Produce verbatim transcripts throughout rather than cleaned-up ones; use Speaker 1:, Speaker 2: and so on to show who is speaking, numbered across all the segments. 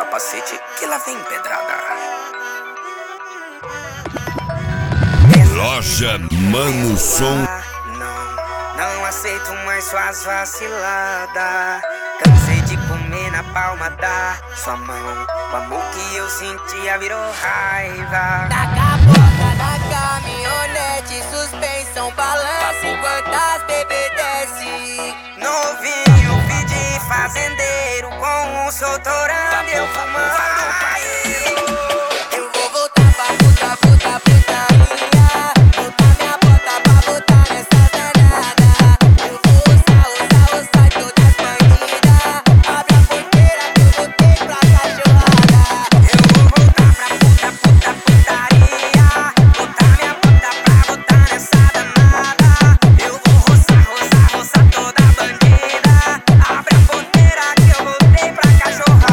Speaker 1: capacete que lá vem pedrada.
Speaker 2: Loja Mano Som.
Speaker 1: Não, não aceito mais suas vaciladas. Cansei de comer na palma da sua mão. O amor que eu sentia virou raiva.
Speaker 3: Taca a porta na caminhonete, suspensão, balança enquanto as bebê desce.
Speaker 1: Novinho, pedi fazendeiro com um soltorando eu fumando.
Speaker 3: Eu vou voltar pra puta, puta, putaria. Botar minha bota pra botar nessa danada. Eu vou roçar, roçar, roçar todas as bandidas. Abre a porteira que eu botei pra cachorrada.
Speaker 1: Eu vou voltar pra puta, puta, putaria. Botar minha bota pra botar nessa danada. Eu vou roçar, roçar, roçar toda a bandida. Abre a porteira que eu botei pra cachorrada.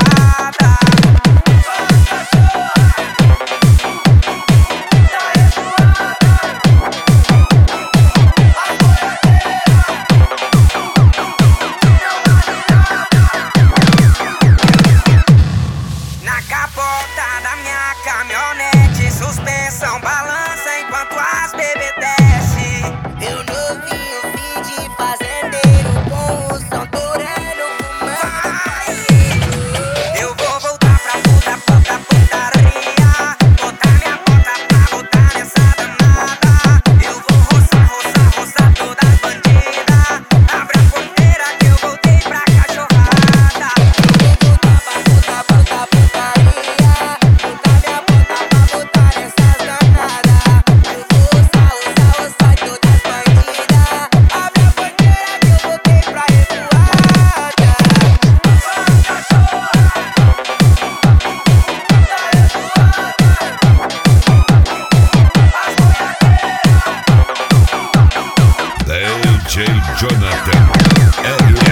Speaker 1: Na capota da minha caminhonete, suspensão balança enquanto as bebê desce.
Speaker 3: Eu novinho, fim de fazendeiro, com o som torando, fumando.
Speaker 1: Eu vou voltar pra puta, puta, putaria. Botar minha bota pra botar nessa danada. Eu vou roçar, roçar, roçar todas as bandidas. Abre a porteira que eu voltei pra cachorrada.
Speaker 3: Puta, puta, putaria. Botar minha bota pra botar nessas danadas. Eu vou roçar, roçar, roçar todas as bandidas. Abre a porteira que eu botei pra revoada.
Speaker 2: D J Jonathan L